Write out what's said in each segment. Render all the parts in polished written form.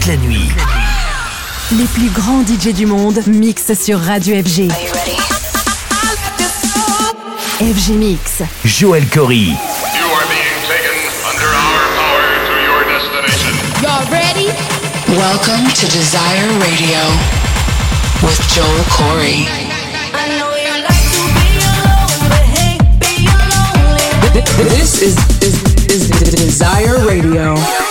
la nuit. Les plus grands DJ du monde mixent sur Radio FG. FG Mix. Joel Corry. You are being taken under our power to your destination. Y'all ready? Welcome to Desire Radio with Joel Corry. I know you like to be alone, but hey, be alone. This is Desire Radio.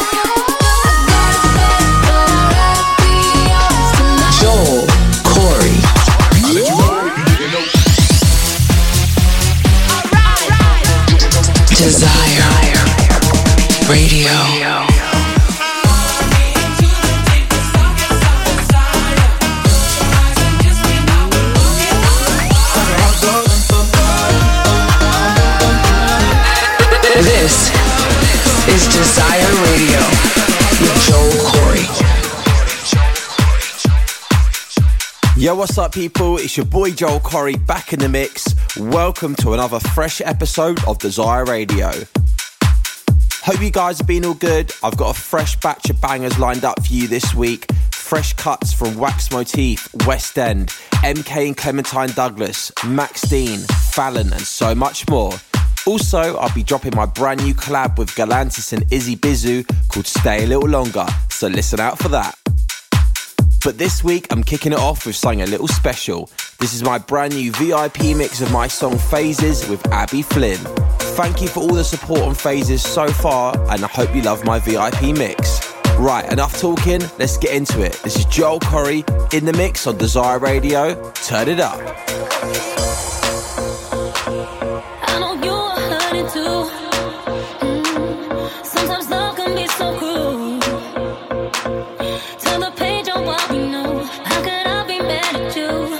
Joel Corry. Desire Radio. This is Desire Radio with Joel Corry. Yo, what's up, people? It's your boy Joel Corry back in the mix. Welcome to another fresh episode of Desire Radio. Hope you guys have been all good. I've got a fresh batch of bangers lined up for you this week. Fresh cuts from Wax Motif, West End, MK and Clementine Douglas, Max Dean, Fallon, and so much more. Also, I'll be dropping my brand new collab with Galantis and Izzy Bizu called Stay a Little Longer, so listen out for that. But this week, I'm kicking it off with something a little special. This is my brand new VIP mix of my song Phases with Abby Flynn. Thank you for all the support on Phases so far, and I hope you love my VIP mix. Right, enough talking, let's get into it. This is Joel Corry in the mix on Desire Radio. Turn it up. I know you are hurting too. Sometimes love can be so cruel. Turn the page on what we know. How could I be mad at you?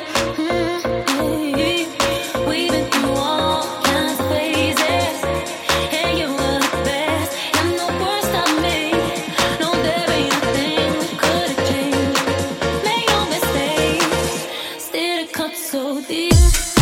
We've been through all kinds of phases, and you were the best and the worst of me. No, there ain't a thing we could have changed. Made no mistakes, still it cut so deep.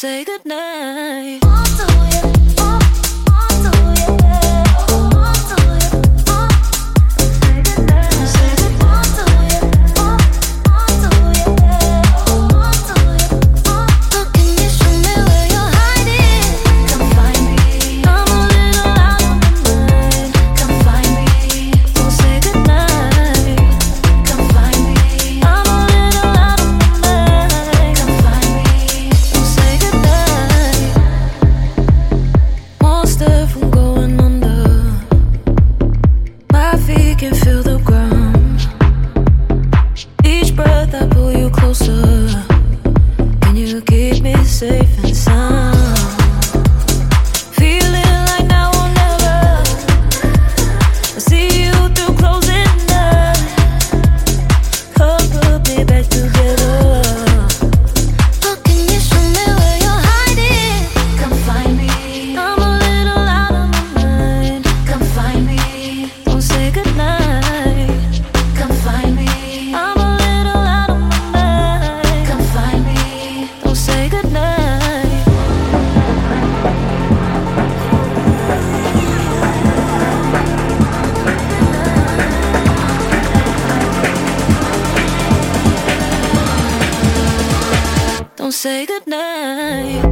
say goodnight. Say goodnight.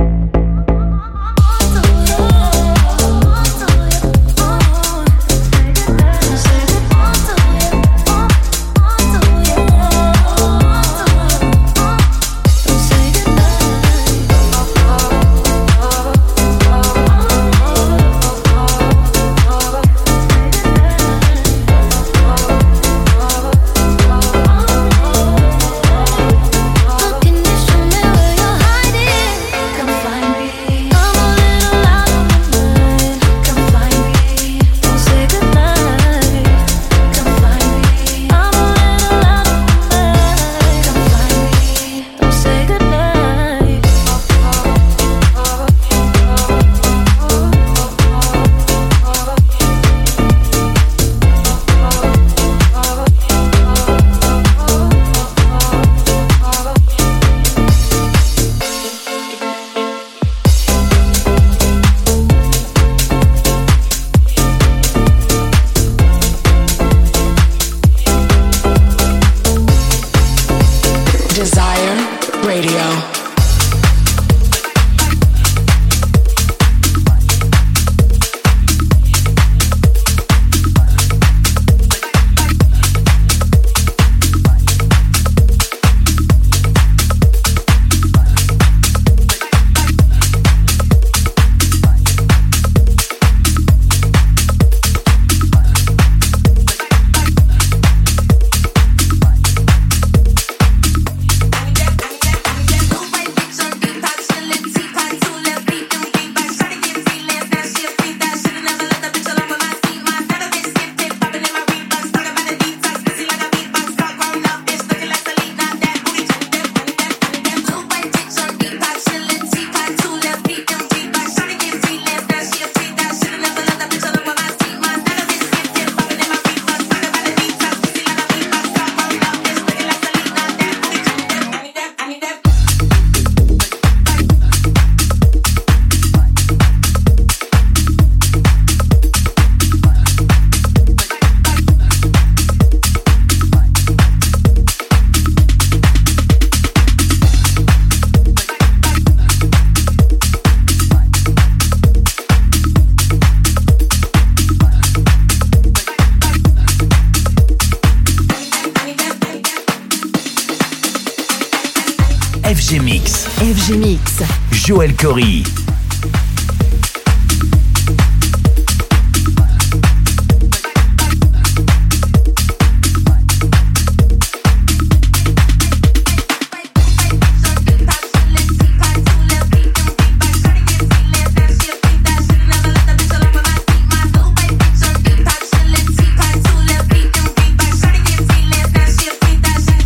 FG Mix. Joël Corry.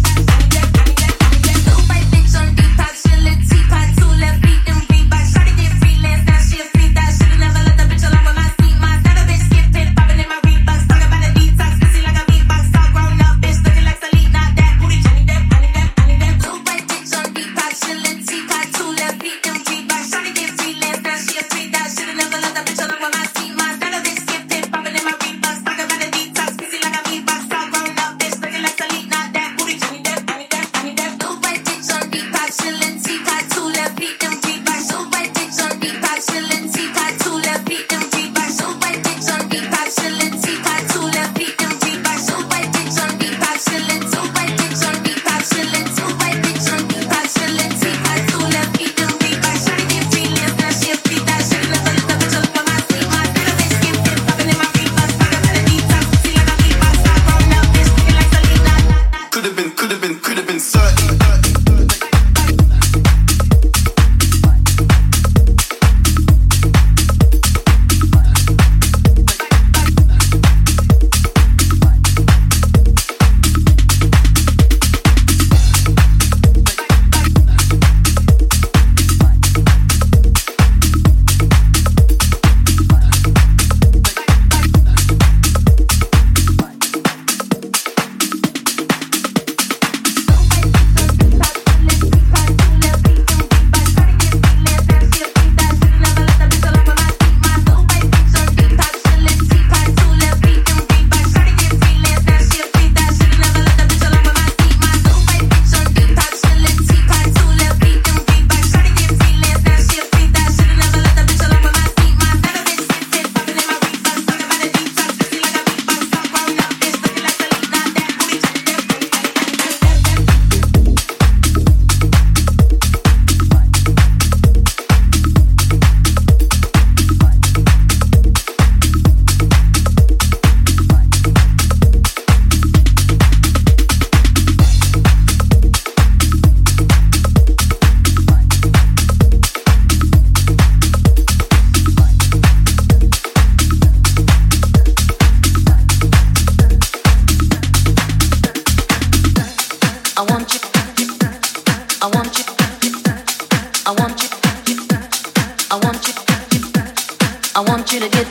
Shawty get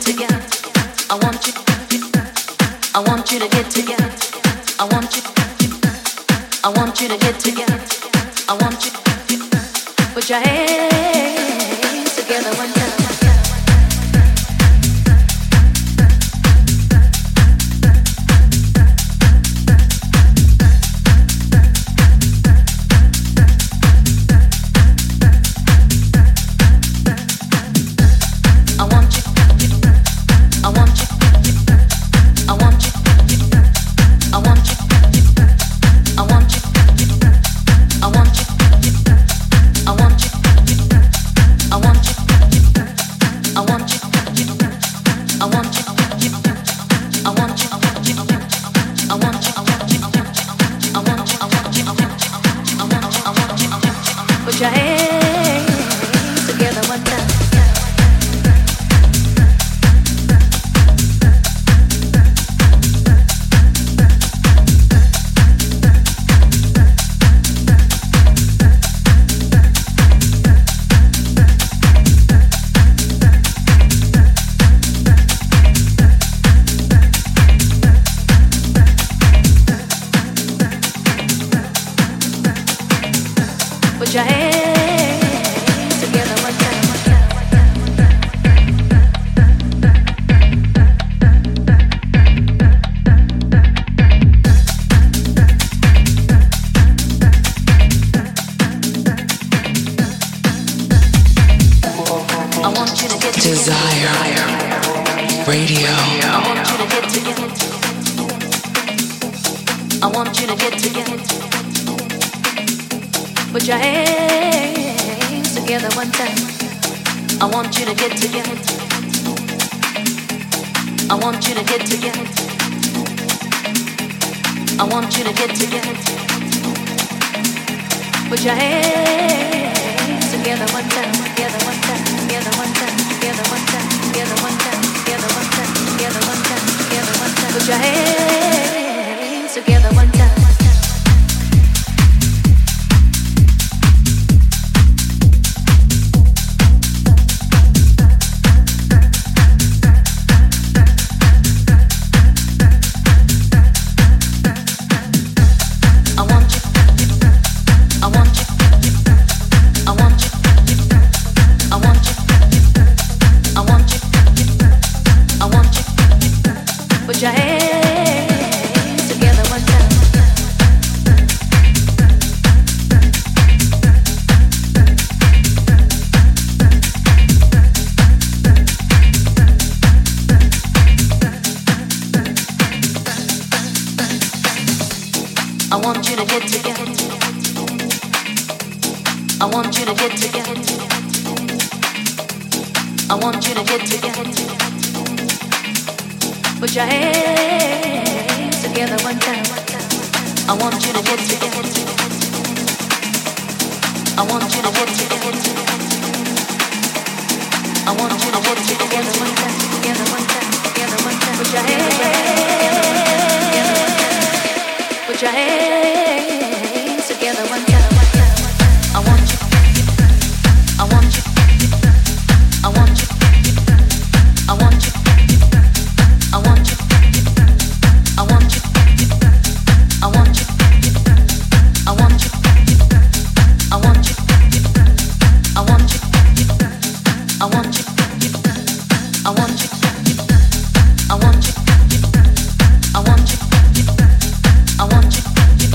together. I want you. I want you to get together. I want you. I want you to get together. I want you. Put your hands together one time. I want you.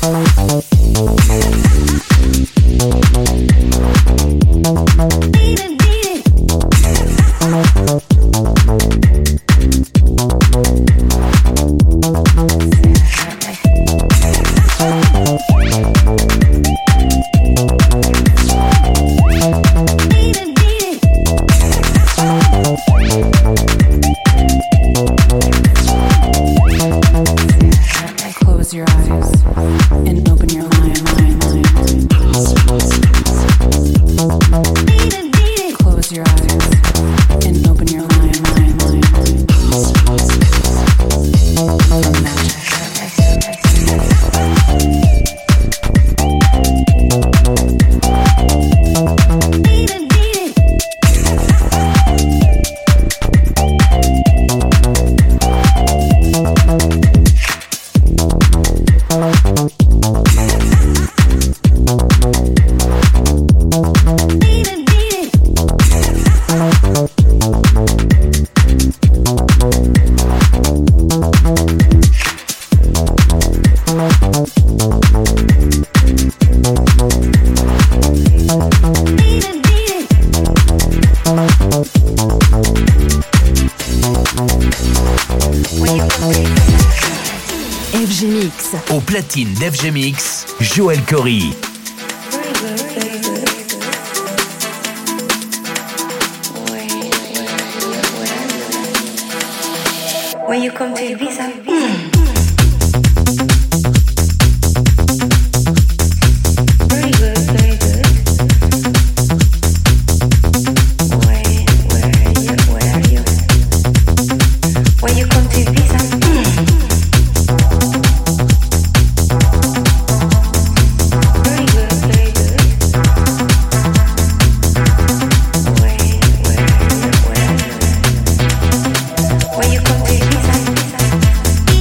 Au platine d'FG Mix, Joel Corry. When you come to Ibiza, very good, very good. Where are you? When you come to Ibiza, very good, very good. Where are you? When you come to Ibiza.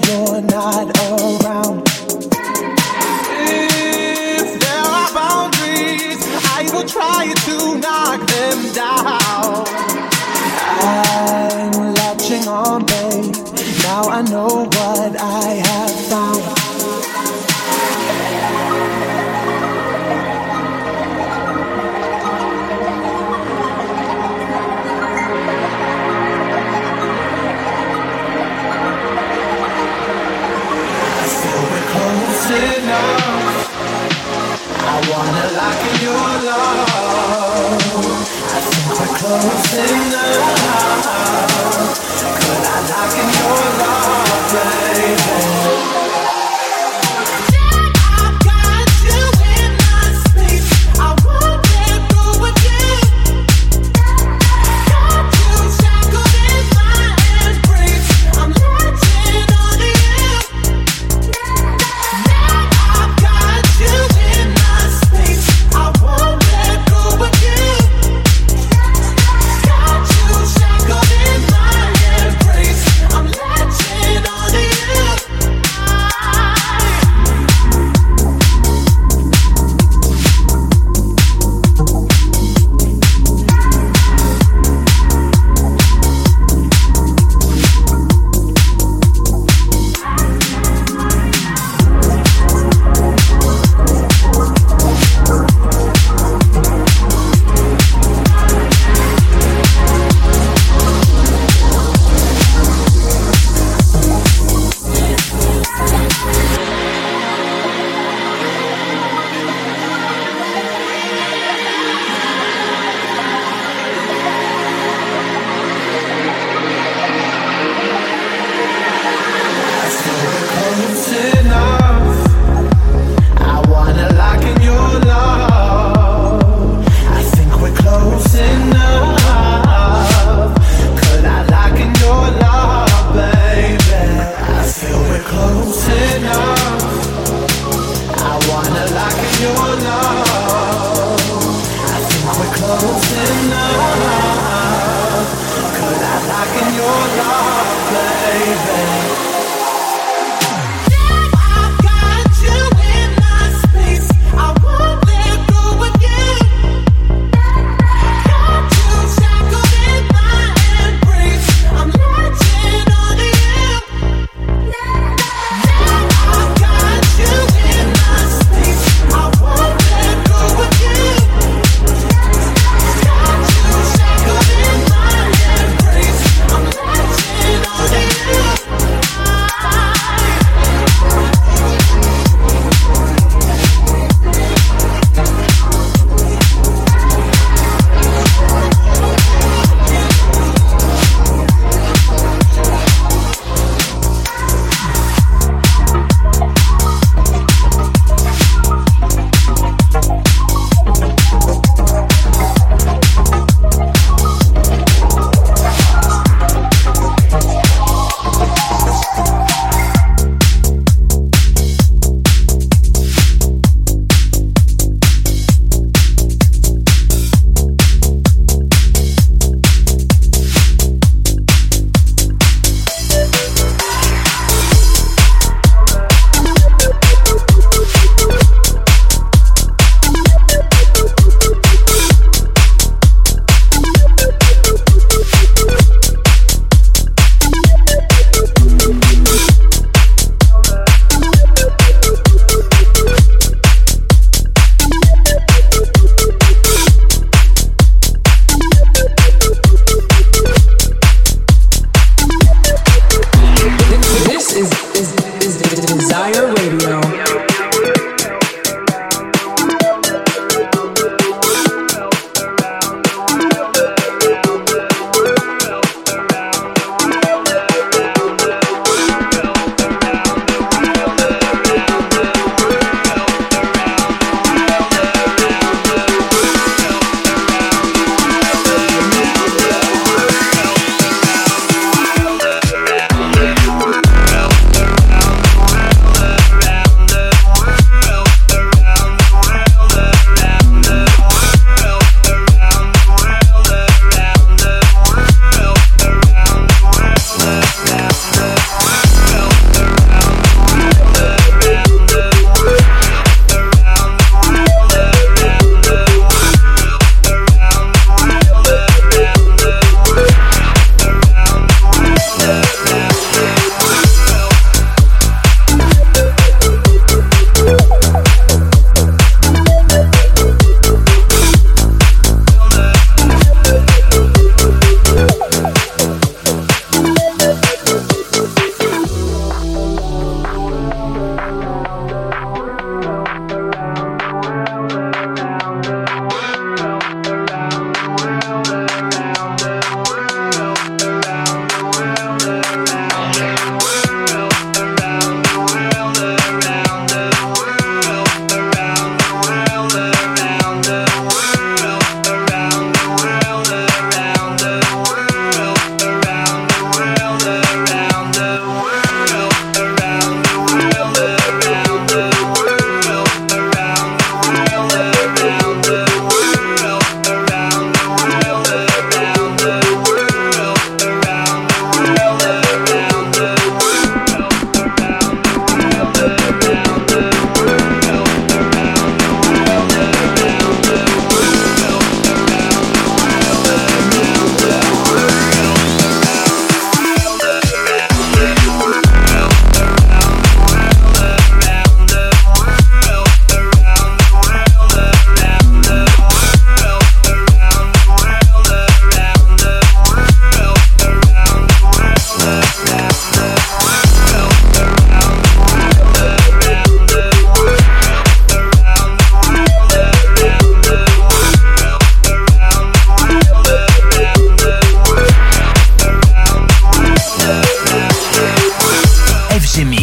you're not around. If there are boundaries, I will try to knock them down. I'm latching on, babe. Now I know what I have found. Enough. I wanna lock in your love. I think we're close enough. Could I lock in your love, baby? I've got you in my space. I won't let go of you. Got you shackled in my embrace. I'm latching on to you. I'm latching on to you.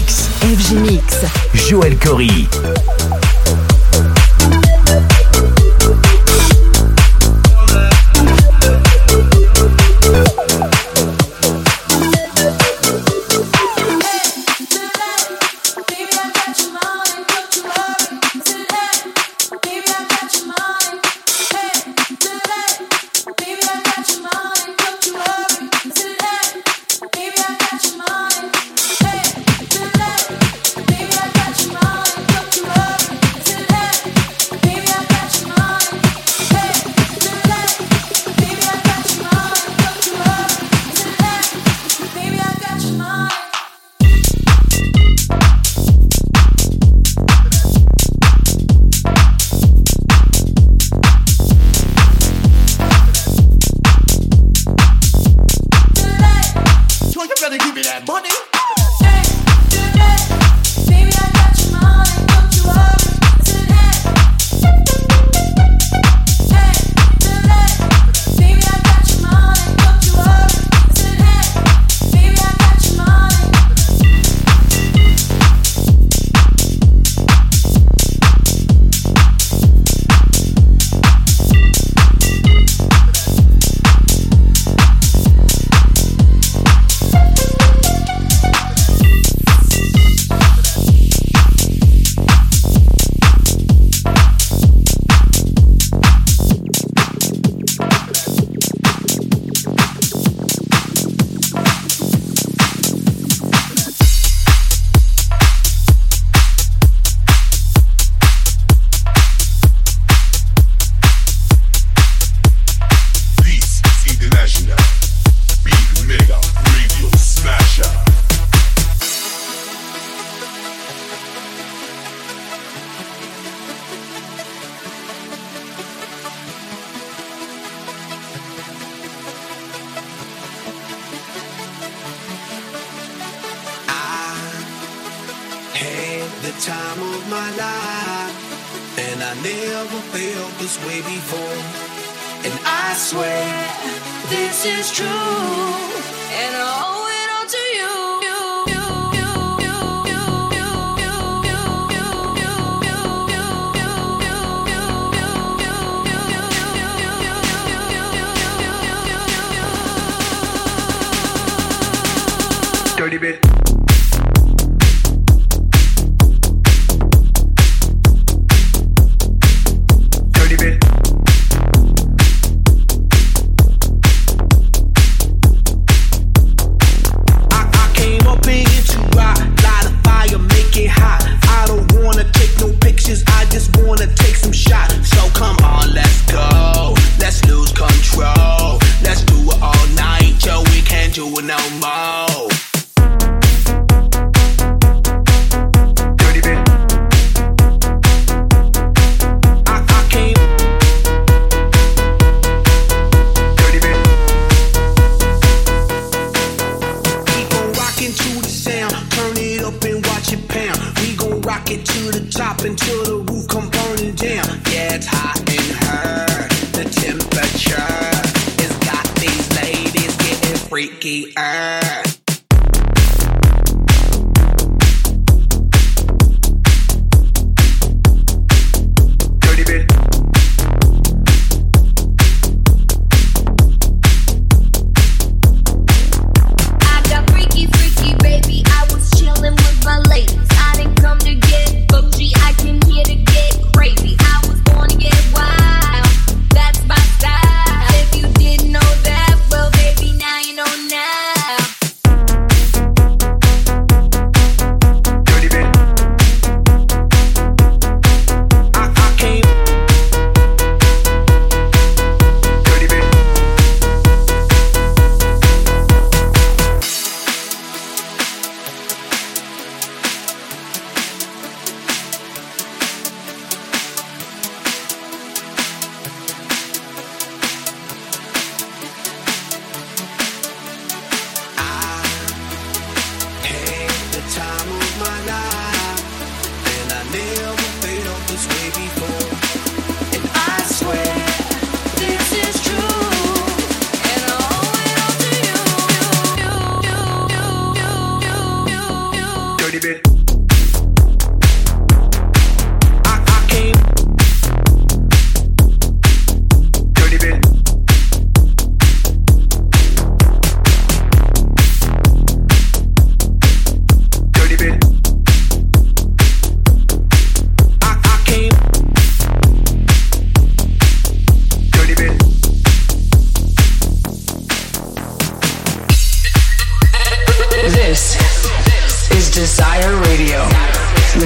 Mix. FG Mix. Joël Corry. Time of my life, and I never felt this way before. And I swear this is true, and I owe it all to you. Dirty bit.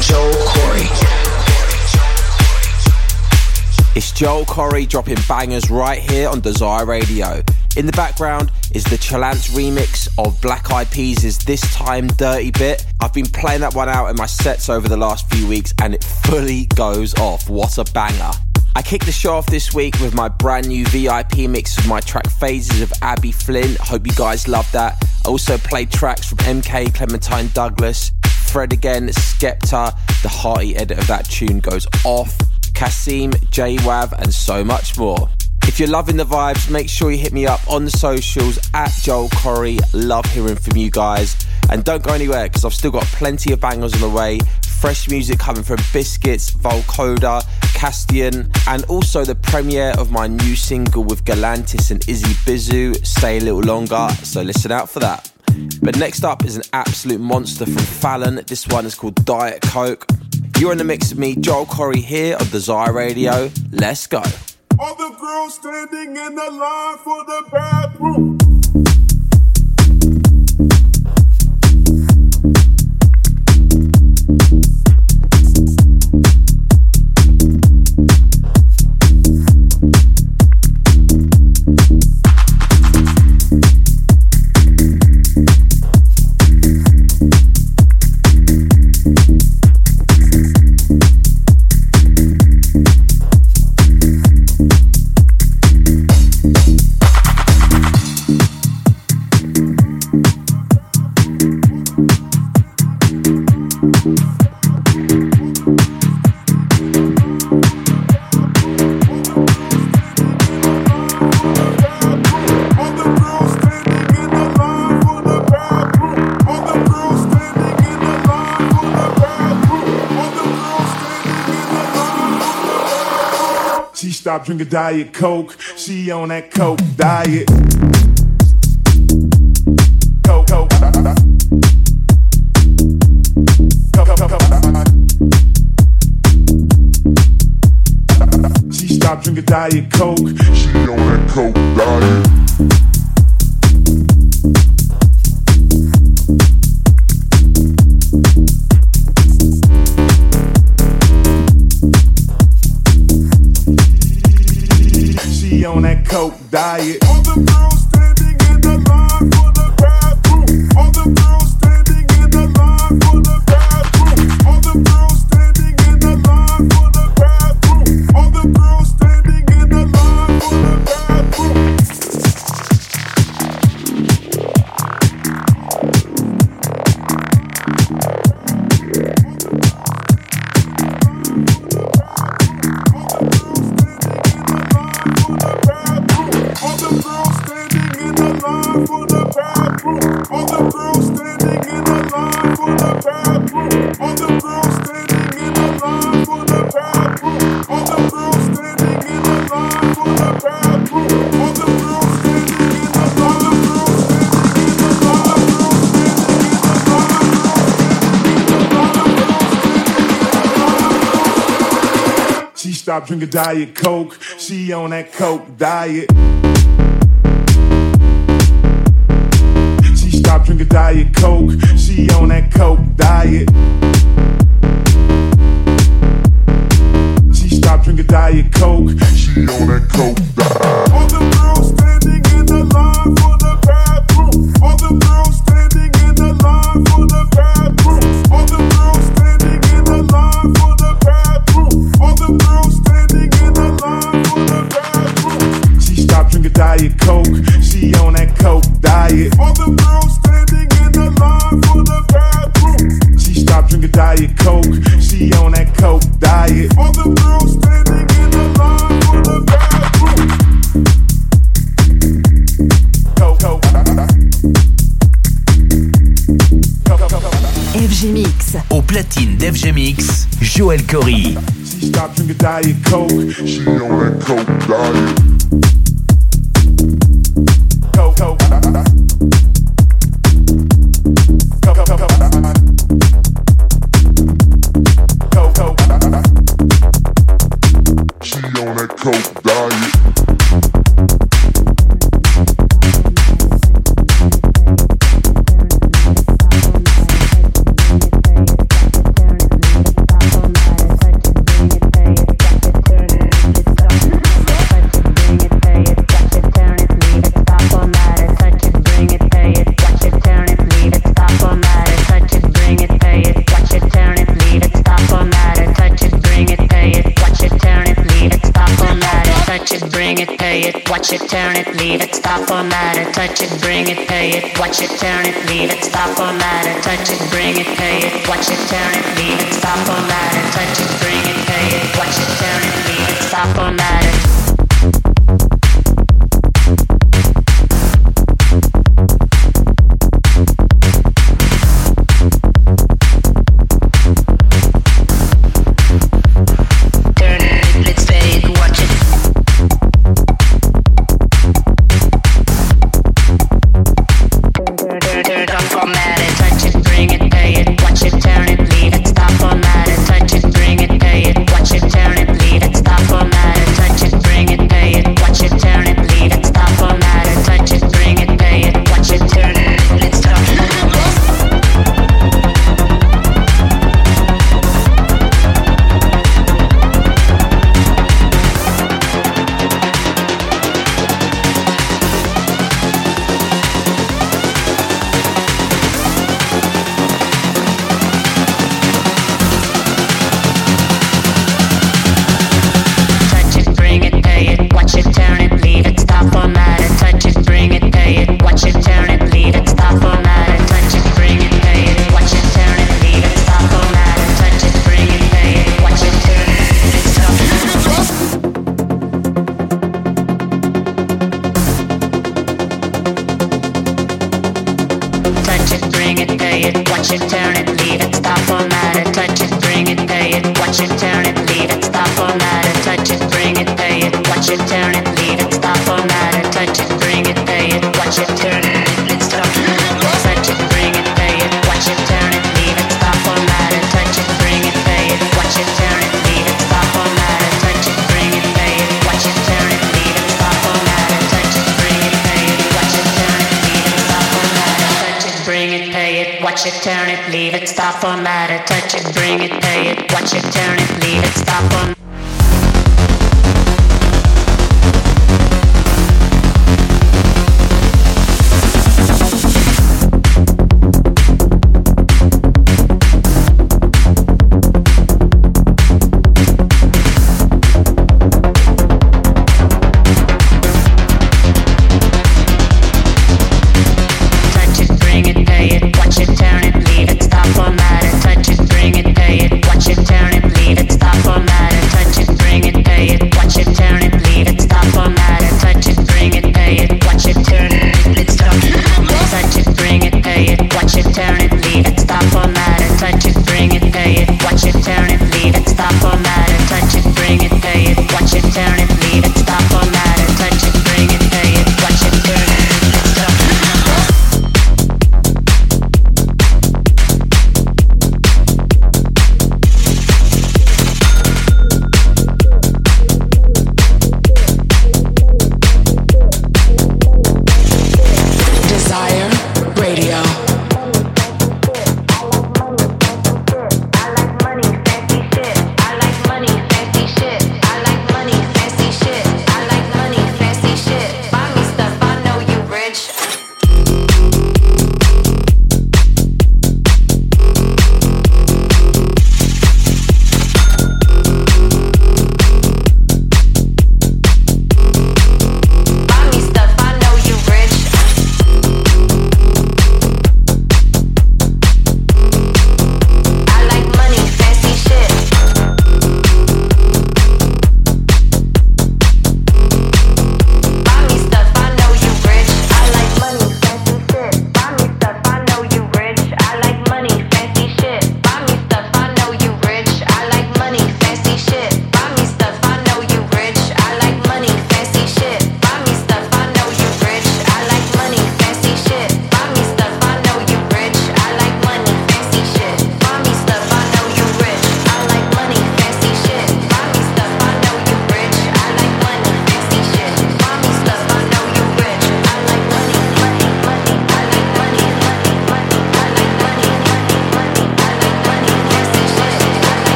Joel Corry. It's Joel Corry dropping bangers right here on Desire Radio. In the background is the Chalance remix of Black Eyed Peas' This Time Dirty Bit. I've been playing that one out in my sets over the last few weeks and it fully goes off. What a banger. I kicked the show off this week with my brand new VIP mix of my track Phases of Abby Flint. Hope you guys love that. I also played tracks from MK, Clementine Douglas, Fred Again, Skepta. The hearty edit of that tune goes off. Kasim, J-Wav and so much more. If you're loving the vibes, make sure you hit me up on the socials at Joel Corry. Love hearing from you guys. And don't go anywhere because I've still got plenty of bangers on the way. Fresh music coming from Biscuits, Volcoda, Castian, and also the premiere of my new single with Galantis and Izzy Bizu, Stay a Little Longer, so listen out for that. But next up is an absolute monster from Fallon. This one is called Diet Coke. You're in the mix with me, Joel Corry, here on Desire Radio. Let's go. All the girls standing in the line for the bathroom. Stop drinking Diet Coke. She on that Coke diet. Coke, Coke. She stopped drinking Diet Coke. She on that Coke diet. On that Coke diet. All the girls standing in the line for the bathroom. All the girls standing in the line for the bathroom. All the girls standing in the line for the bathroom. All the girls standing in the line for the bathroom. Stop drinking Diet Coke. She on that Coke diet. She stopped drinking Diet Coke. She on that Coke diet. She stopped drinking Diet Coke. She on that Coke diet. All the girls standing in the line for the bathroom. All the girls standing in the line for the bathroom. All the girls standing in the line for the bathroom. All the girls standing in the line for the bathroom. She stopped drinking Diet Coke. She on that Coke diet. All the girls standing in the line for the bathroom. She stopped drinking Diet Coke. She on that Coke diet. All the girls standing in the line for the bathroom. Coke. FG Mix. Au platine d'FG Mix, Joel Corry. She stopped drinking Diet Coke. She on that Coke diet. Coke. She on that Coke diet. turn it, leave it, stop, format it, touch it, bring it, pay it, watch it, turn it, leave it, stop, format it, touch it, bring it, pay it, watch it, turn it, leave it, stop, format it, touch it, bring it, pay it, watch it, turn it, leave it, stop, format it. Watch it, turn it, leave it, stop, format it, touch it, bring it, pay it, watch it, turn it, leave it, stop, format it. Turn it, leave it, stop, format it, touch it, bring it, pay it, watch it, turn it, leave it, stop, format it.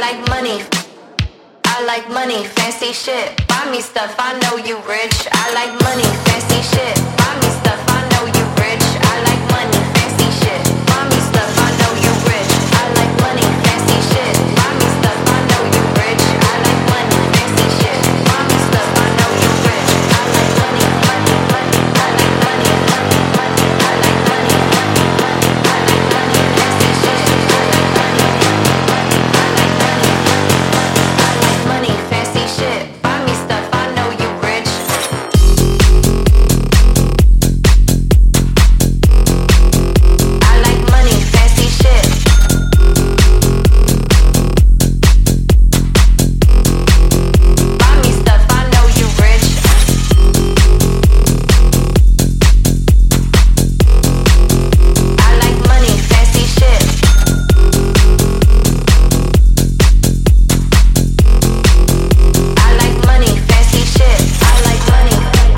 like money. I like money, fancy shit. Buy me stuff, I know you rich. I like money, fancy shit. Buy me stuff, I know you rich. I like money, fancy shit. Buy me stuff, I know you rich. I like money, fancy shit. Buy me stuff, I know you rich. I like money, fancy shit. Buy me stuff, I know you rich. I like money, money, money. I like money, money, money. I like money, money, money. I like money, fancy shit. I like money, money, money. I like money, money, fancy shit. Buy me stuff, I know you rich. I like money, fancy shit. Buy me stuff, I know you rich. I like money, fancy shit. I like money, fancy shit. I like money.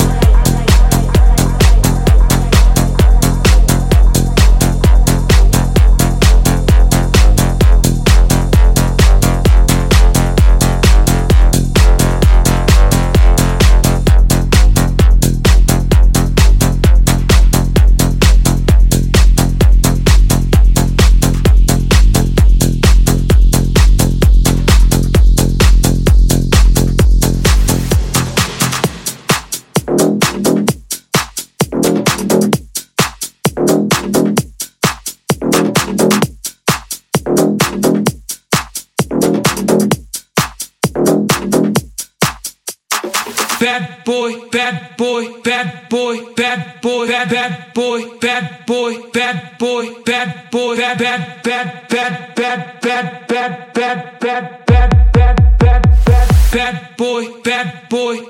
Bad boy, bad boy, bad boy, bad boy, bad boy, bad boy, bad boy, bad boy, bad bad bad bad bad bad bad bad bad bad bad bad bad boy, bad boy.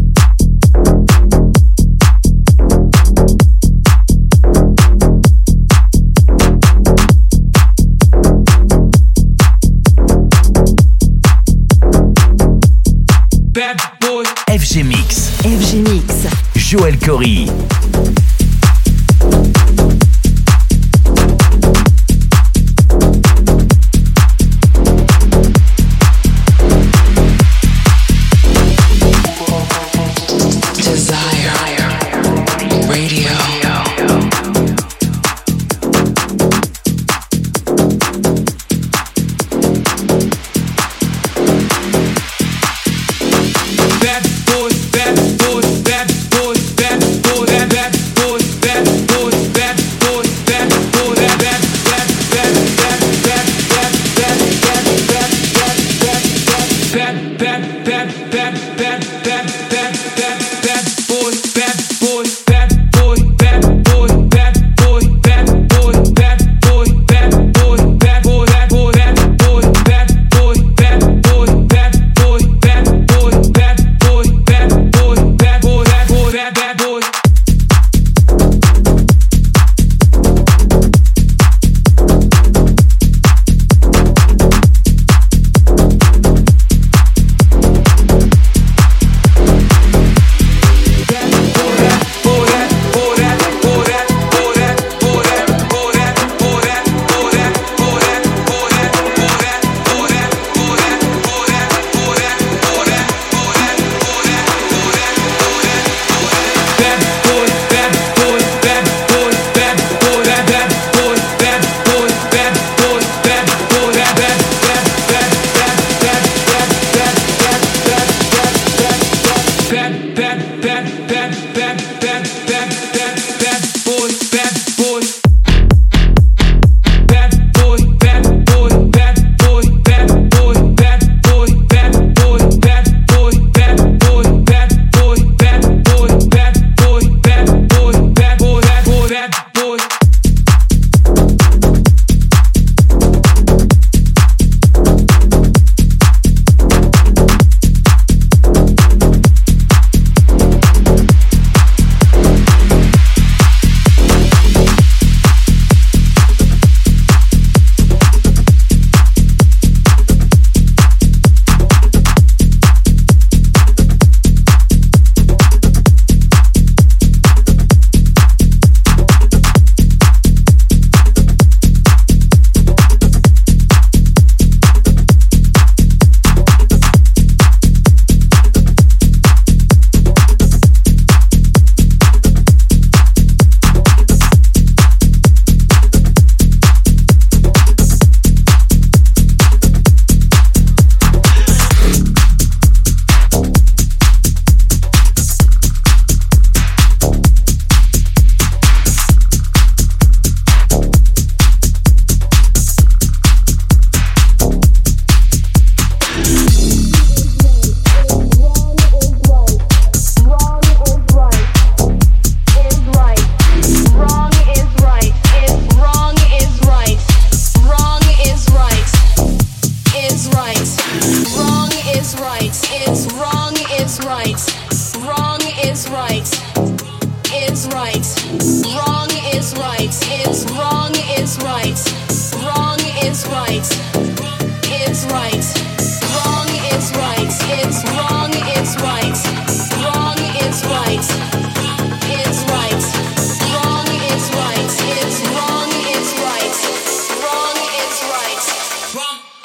Bad boy. FG Mix. FG Mix. Joël Corry. Desire Radio. Bad boy, bad boy, bad boy, bad boy, bad boy.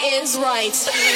is right.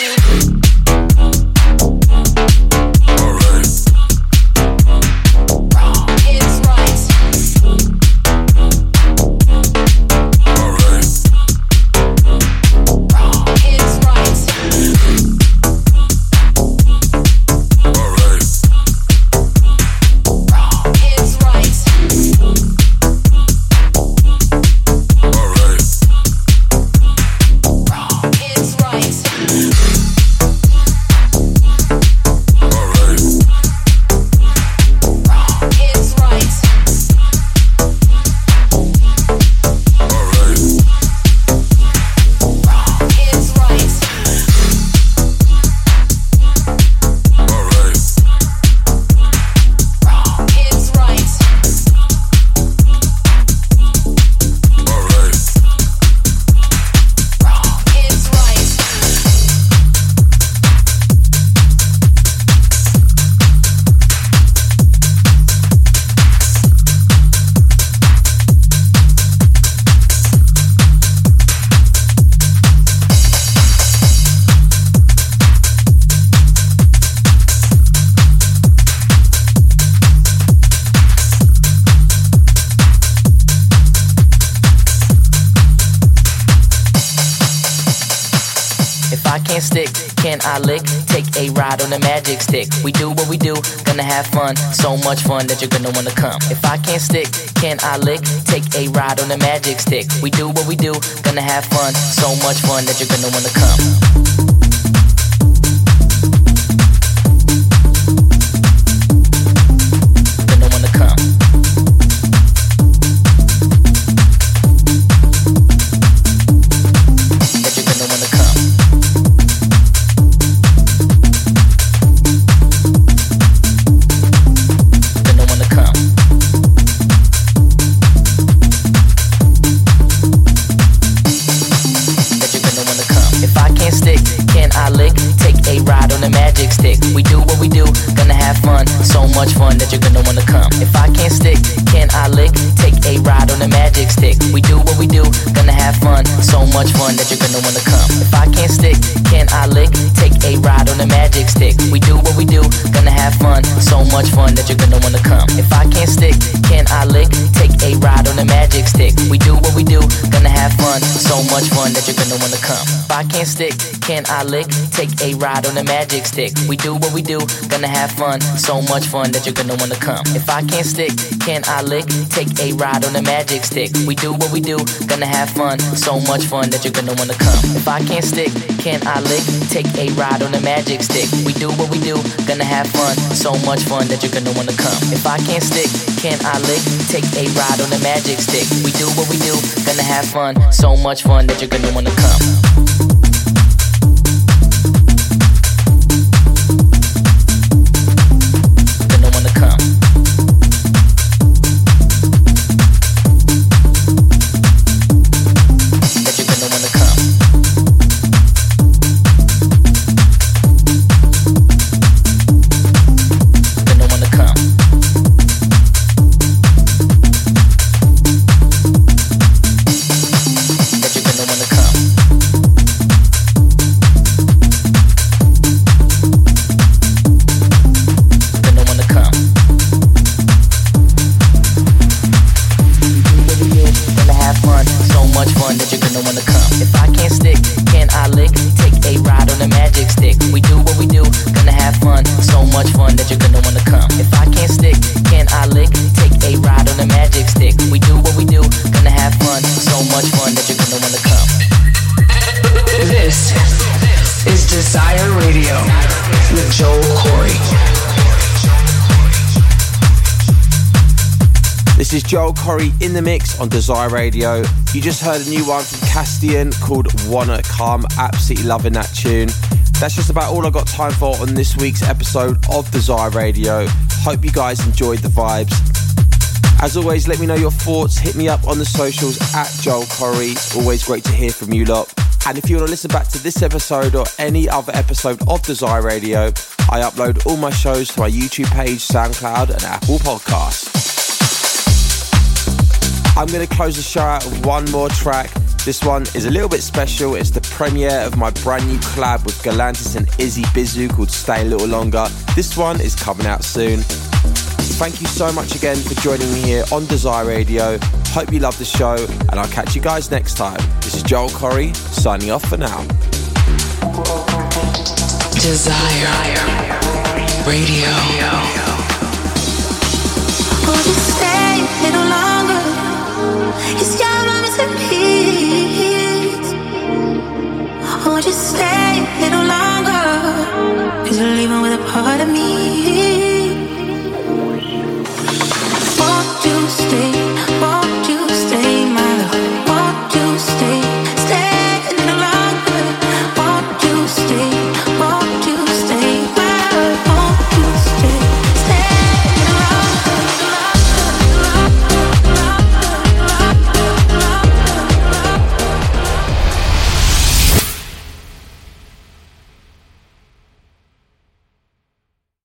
I lick, take a ride on the magic stick. We do what we do, gonna have fun. So much fun that you're gonna wanna come. If I can't stick, can I lick? Take a ride on the magic stick. We do what we do, gonna have fun. So much fun that you're gonna wanna come. Much fun that you're gonna wanna come. If I can't stick, can I lick? Take a ride on the magic stick. We do what we do, gonna have fun. So much fun that you're gonna wanna come. If I can't stick, can I lick? Take a ride on the magic stick. We do what we do, gonna have fun. So much fun that you're gonna wanna come. If I can't stick, can I lick? Take a ride on the magic stick. We do what we do, gonna have fun. So much fun that you're gonna wanna come. If I can't stick, can I lick? Take a ride on the magic stick. We do what we do, gonna have fun. So much fun that you're gonna wanna come. If I can't stick, can I lick? Take a ride on the magic stick. We do what we do, gonna have fun. So much fun that you're gonna wanna come. If I can't stick, can I lick? Take a ride on the magic stick. We do what we do, gonna have fun. So much fun that you're gonna wanna come. If I can't stick, can I lick? Take a ride on the magic stick. We do what we do, gonna have fun. So much fun that you're gonna wanna come. This is Joel Corry in the mix on Desire Radio. You just heard a new one from Castian called Wanna Come. Absolutely loving that tune. That's just about all I got time for on this week's episode of Desire Radio. Hope you guys enjoyed the vibes. As always, let me know your thoughts. Hit me up on the socials at Joel Corry. It's always great to hear from you lot. And if you want to listen back to this episode or any other episode of Desire Radio, I upload all my shows to my YouTube page, SoundCloud and Apple Podcasts. I'm going to close the show out with one more track. This one is a little bit special. It's the premiere of my brand new collab with Galantis and Izzy Bizu called Stay a Little Longer. This one is coming out soon. Thank you so much again for joining me here on Desire Radio. Hope you love the show, and I'll catch you guys next time. This is Joel Corry, signing off for now. Desire Radio. Won't you stay a little longer? It's your promise to peace. Won't you stay a little